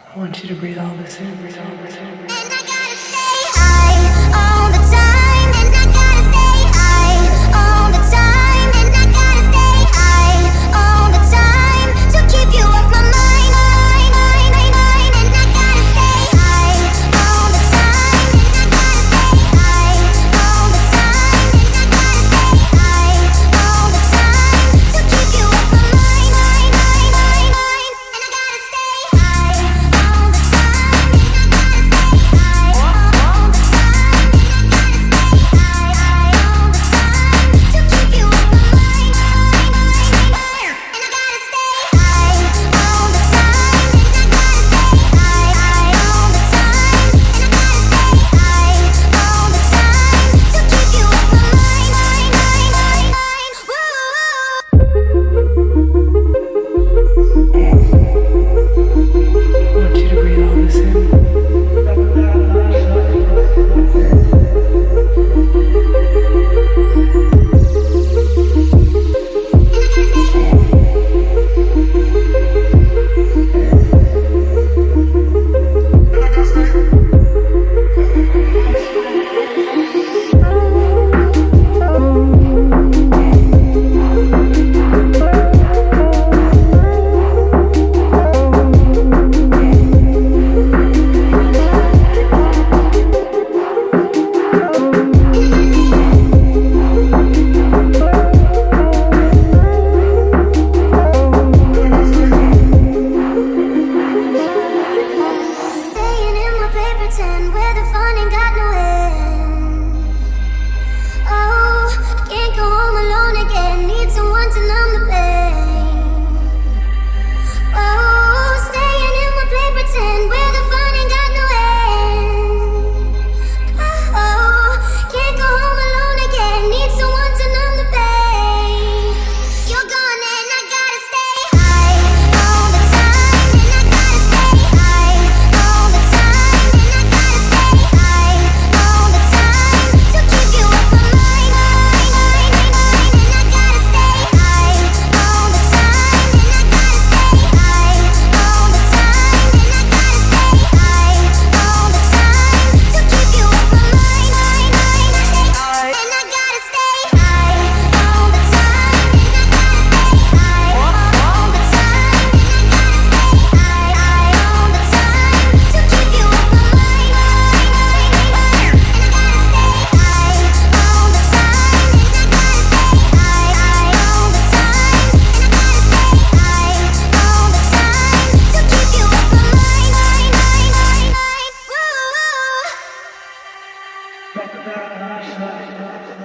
I want you to breathe all this in, breathe all this in. And I gotta stay high all the time. And I gotta stay high all the time. And I gotta stay high all the time to keep you off my mind. And I gotta stay high all the time. And I gotta stay high all the time. And I gotta stay high all the time to keep you off my mind. And I gotta stay high all the time. And I gotta stay high all the time. And I gotta stay high all the time to keep you off my mind. And I gotta stay high all the time. And I gotta stay high all the time. And I gotta stay high all the time to keep you off my mind. I want you to breathe all this in. Staying in my paper tent where the fun ain't got no end. Oh, can't go home alone again. Need someone to numb the pain. Oh, staying in my paper tent where the fun ain't got no end. Oh, can't go home alone again. Need someone to numb the pain. You're gone and I gotta stay high all the time. And I gotta stay high all the time. And I gotta stay high all the time to keep you off my mind. And I gotta stay high all the time. And I gotta stay high all the time. And I gotta stay high all the time to keep you off my mind. And I gotta stay high all the time. And I gotta stay high all the time. And I gotta stay high all the time to keep you off my mind. And I gotta stay high all the time. And I gotta stay high all the time. And I gotta stay high all the time to keep you off my mind. Back to that,